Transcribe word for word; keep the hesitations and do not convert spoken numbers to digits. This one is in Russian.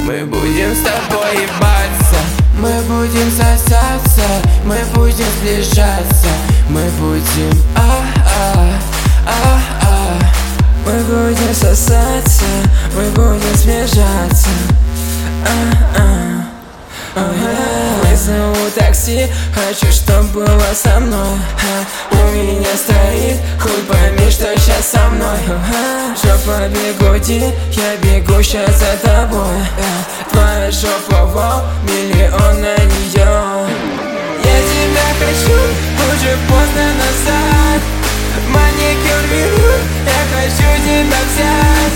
Мы будем с тобой ебаться, мы будем сосаться, мы будем сближаться, мы будем а-а, а-а. Мы будем сосаться, мы будем сближаться, а-а. Вызову такси, хочу, чтоб было со мной. У меня стоит хуй, пойми, что сейчас со мной. Жопа бегуди, я бегу сейчас за тобой. Твоя жопа, вау, миллион на нее. Я тебя хочу, уже поздно назад. Маникюр беру, я хочу тебя взять.